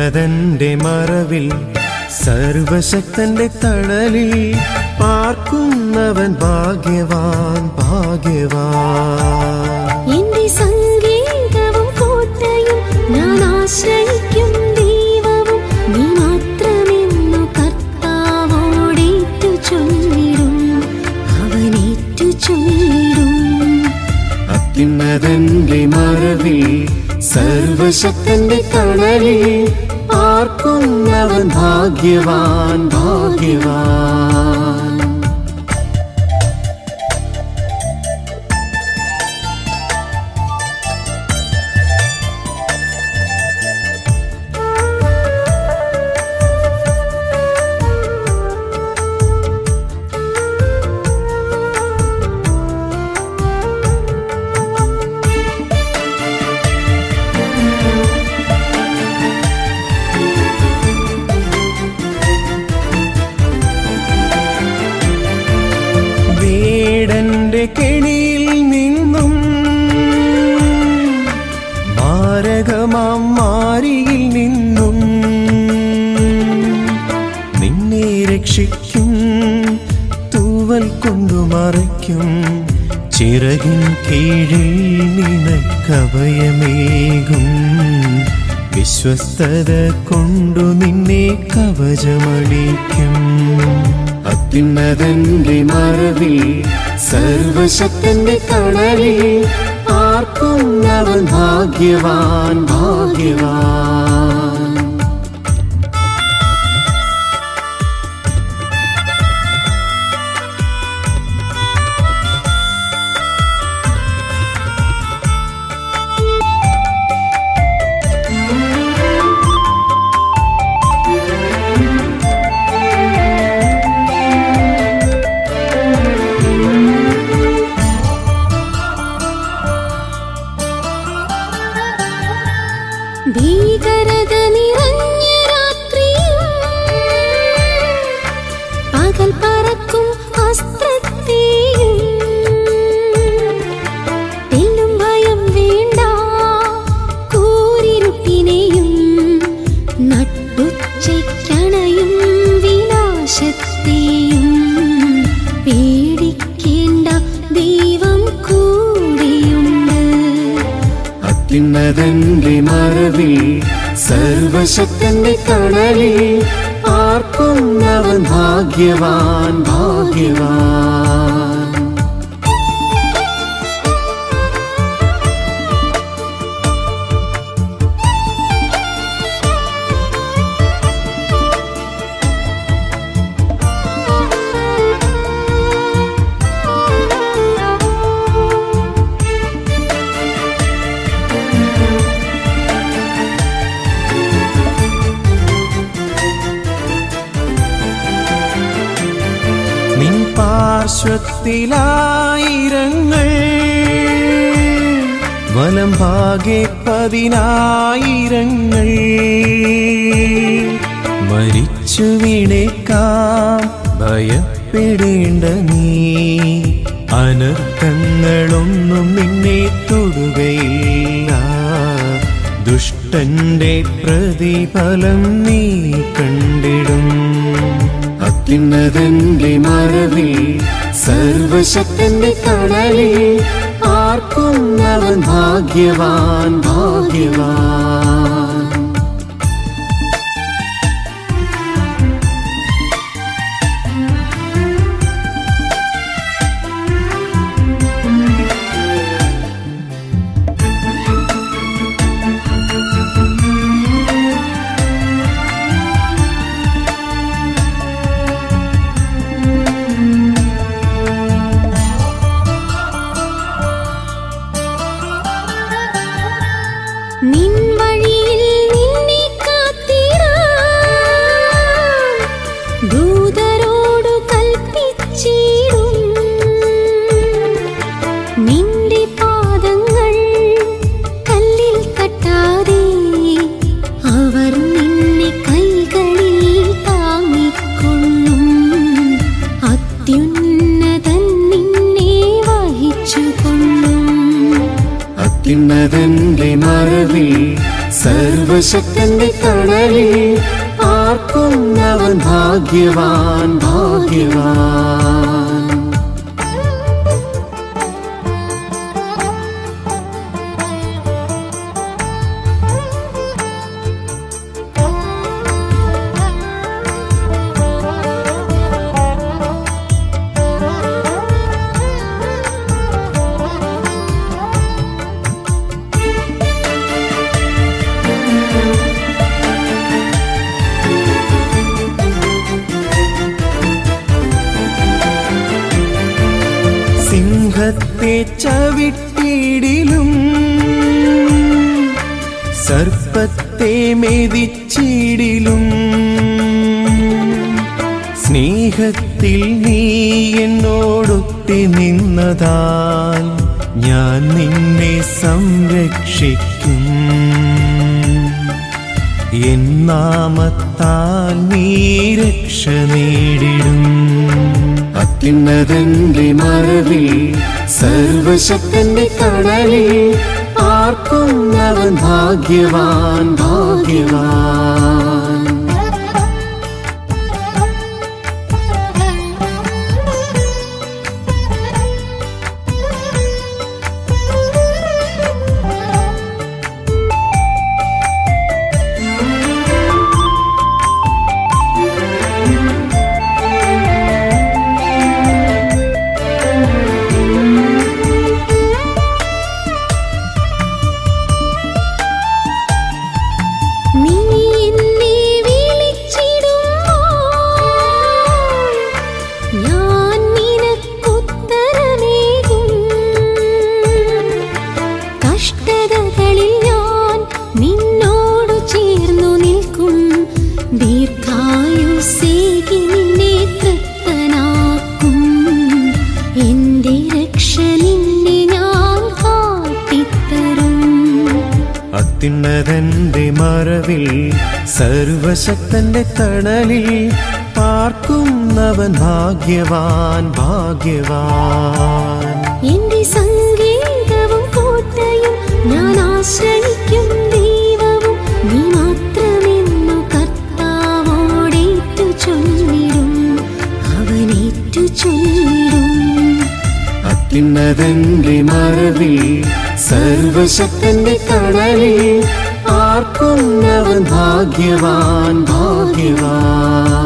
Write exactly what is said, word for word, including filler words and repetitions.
അത്യുന്നതന്റെ മറവിൽ സർവശക്തന്റെ തണലിൽ പാർക്കുന്നവൻ ഭാഗ്യവാൻ ഭാഗ്യവാൻ. എന്റെ സംഗീതവും കോട്ടയും ഞാൻ ആശ്രയിക്കും ദൈവവും നീ മാത്രമെന്നു കർത്താവോടേറ്റു ചൊല്ലിടും അവനേറ്റു ചൊല്ലിടും. അത്യുന്നതന്റെ മറവിൽ സർവശക്തന്റെ തണലിൽ പാർക്കുന്നവൻ ഭാഗ്യവാൻ ഭാഗ്യവാൻ. വേടന്റെ കെണിയിൽ നിന്നും മാരകമാം മാരിയിൽ നിന്നും നിന്നെ രക്ഷിക്കും, തൂവൽ കൊണ്ടു മറയ്ക്കും, ചിറകിൻ കീഴിൽ നിനക്കഭയമേകും, വിശ്വസ്തത കൊണ്ടു നിന്നെ കവചമടിക്കും. അത്യുന്നതന്റെ മറവിൽ സർവശക്തന്റെ തണലിൽ പാർക്കുന്നവൻ ഭാഗ്യവാൻ ഭാഗ്യവാൻ. ഭീകരത നിറഞ്ഞ രാത്രിയും പകൽ പറക്കും അസ്ത്രത്തെയും തെല്ലും ഭയം വേണ്ട, കൂരിരുട്ടിനെയും നട്ടുച്ചയ്ക്കണയും വിനാശത്തെയും പേടിക്കേണ്ട, ദൈവം കൂടെയുണ്ട്. അത്യുന്നതന്റെ മറവിൽ സർവശക്തന്റെ തണലിൽ പാർക്കുന്നവൻ ഭാഗ്യവാൻ ഭാഗ്യവാൻ. നിൻ പാർശ്വത്തിലായിരങ്ങൾ, വലം ഭാഗെ പതിനായിരങ്ങൾ, മരിച്ചു വീണേക്കാം ഭയപ്പെടേണ്ട നീ, അനർത്ഥങ്ങളൊന്നും നിന്നെ തൊടുകയില്ല, ദുഷ്ടന്റെ പ്രതിഫലം നീ കണ്ടിടും. അത്യുന്നതന്റെ മറവിൽ സർവശക്തന്റെ തണലിൽ പാർക്കുന്നവൻ ഭാഗ്യവാൻ ഭാഗ്യവാൻ. നിൻ വഴിയിൽ നിന്നെ കാത്തിടാൻ ദൂതരോടു കൽപ്പിച്ചിടും, നിന്റെ പാദങ്ങൾ കല്ലിൽ തട്ടാതെ അവർ നിന്നെ കൈകളിൽ താങ്ങിക്കൊള്ളും. അത്യുന്നതൻ നിന്നെ വഹിച്ചുകൊള്ളും. അത്യുന്നതന്റെ മറവിൽ സർവശക്തന്റെ തണലിൽ പാർക്കുന്നവൻ ഭാഗ്യവാൻ ഭാഗ്യവാൻ. സിംഹത്തെ ചവിട്ടിയിടിലും സർപ്പത്തെ മെതിച്ചിടിലും സ്നേഹത്തിൽ നീ എന്നോടൊട്ടി നിന്നതാൽ ഞാൻ നിന്നെ സംരക്ഷിക്കും. എൻ നാമത്താൽ നീ രക്ഷ നേടിടും. അത്യുന്നതന്റെ മറവിൽ സർവശക്തന്റെ തണലിൽ പാർക്കുന്നവൻ ഭാഗ്യവാൻ ഭാഗ്യവാൻ. അത്യുന്നതന്റെ മറവിൽ സർവശക്തന്റെ തണലിൽ പാർക്കുന്നവൻ ഭാഗ്യവാൻ ഭാഗ്യവാൻ. എന്റെ സങ്കേതവും കോട്ടയും ഞാൻ ആശ്രയിക്കും ദൈവവും നീ മാത്രമെന്നു കർത്താവോടേറ്റു ചൊല്ലിടും അവനേറ്റു ചൊല്ലിടും. അത്യുന്നതന്റെ മറവിൽ സർവശക്തന്റെ തണലിൽ പാർക്കുന്നവൻ ഭാഗ്യവാൻ ഭാഗ്യവാൻ.